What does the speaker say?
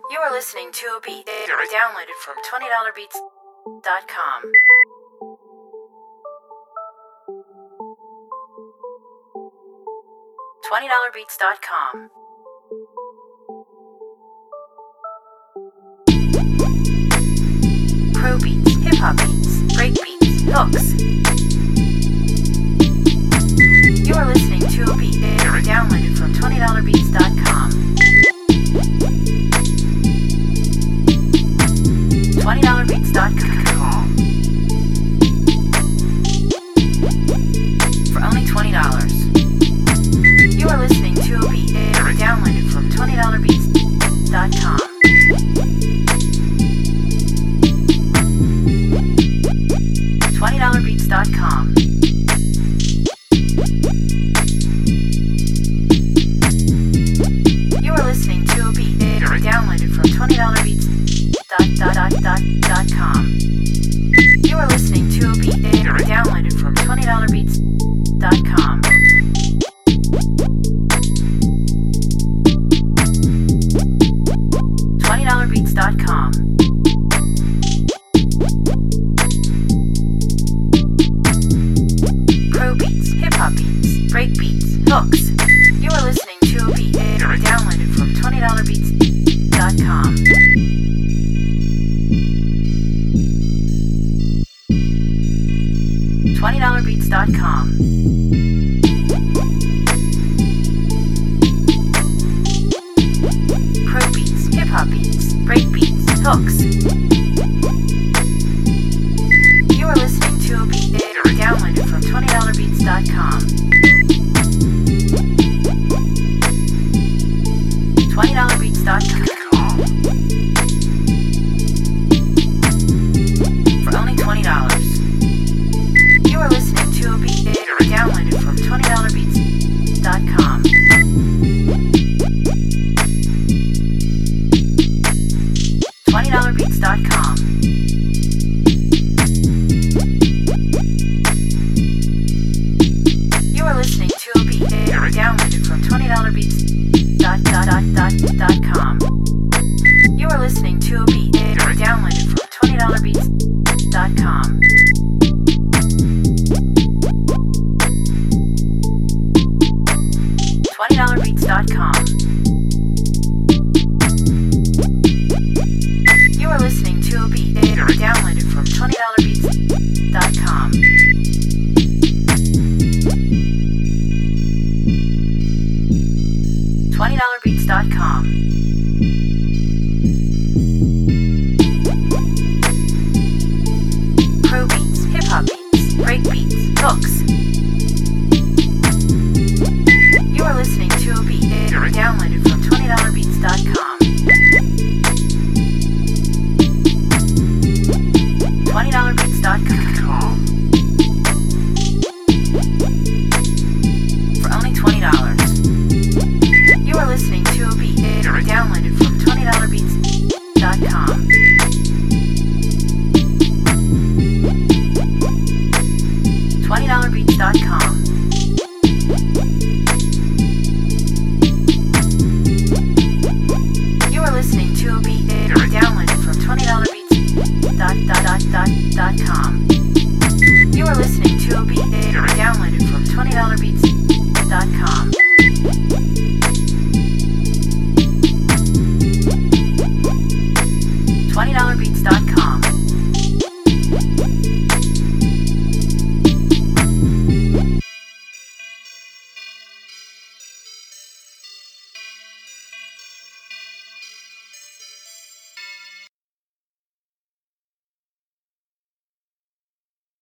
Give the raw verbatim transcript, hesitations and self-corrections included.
You are listening to a beat downloaded from twenty dollar beats dot com. twenty dollar beats dot com. Pro beats, hip hop beats, break beats, hooks. You are listening to a beat downloaded from twenty dollar beats dot com. twenty dollar beats dot com. For only twenty dollars. You are listening to a beat downloaded from twenty dollar beats dot com. twenty dollar beats dot com. You are listening to a beat downloaded from twenty dollar beats dot com. You are listening to a beat downloaded from twenty dollar beats dot com. twenty dollar beats dot com. Pro beats, hip hop beats, break beats, hooks. You are listening to a beat downloaded from twenty dollar beats dot com. twenty dollar beats dot com. Pro beats, hip hop beats, break beats, hooks. You are listening to a beat downloaded from twenty dollar beats dot com. twenty dollar beats dot com. For only twenty dollars. You are listening to a beat downloaded from twenty dollar beats dot com. twenty dollar beats dot com. You are listening to a beat downloaded from twenty dollar beats dot com. You are listening to a beat downloaded from twenty dollar beats dot com. twenty dollar beats dot com. You are listening to a beat downloaded from twenty dollar beats dot com. twenty dollar beats dot com. Pro beats, hip hop beats, break beats, hooks. You are listening to a beat downloaded from twenty dollar beats dot com. twenty dollar beats dot com. For only twenty dollars. You are listening to a beat downloaded from twenty dollar beats dot com. twenty dollar beats dot com. You are listening to a beat downloaded from twenty dollar beats dot com. You are listening to a beat downloaded from twenty dollar beats dot com. twenty dollar beats dot com.